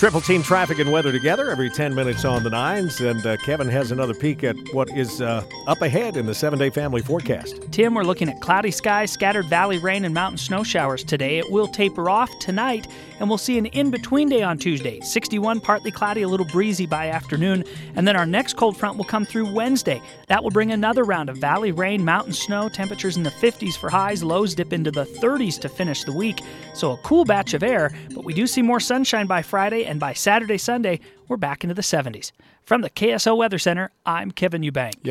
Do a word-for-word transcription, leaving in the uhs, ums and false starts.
Triple team traffic and weather together every ten minutes on the nines, and uh, Kevin has another peek at what is uh, up ahead in the seven-day family forecast. Tim, we're looking at cloudy skies, scattered valley rain, and mountain snow showers today. It will taper off tonight, and we'll see an in-between day on Tuesday. sixty-one, partly cloudy, a little breezy by afternoon, and then our next cold front will come through Wednesday. That will bring another round of valley rain, mountain snow, temperatures in the fifties for highs, lows dip into the thirties to finish the week. So a cool batch of air, but we do see more sunshine by Friday, and by Saturday, Sunday, we're back into the seventies. From the K S O Weather Center, I'm Kevin Eubank.